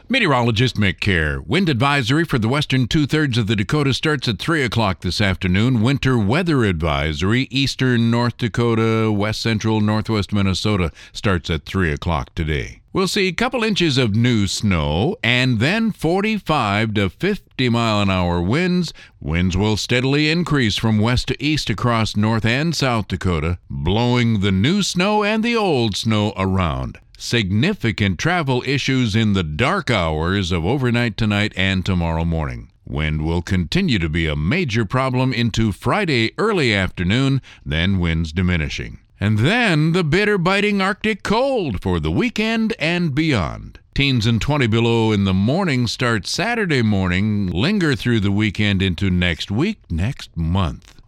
Meteorologist Mick Kerr. Wind advisory for the western two-thirds of the Dakota starts at 3 o'clock this afternoon. Winter weather advisory, eastern North Dakota, west central, northwest Minnesota starts at 3 o'clock today. We'll see a couple inches of new snow and then 45 to 50 mile an hour winds. Winds will steadily increase from west to east across North and South Dakota, blowing the new snow and the old snow around. Significant travel issues in the dark hours of overnight tonight and tomorrow morning. Wind will continue to be a major problem into Friday early afternoon, then winds diminishing. And then the bitter biting Arctic cold for the weekend and beyond. Teens and 20 below in the morning start Saturday morning, linger through the weekend into next week, next month.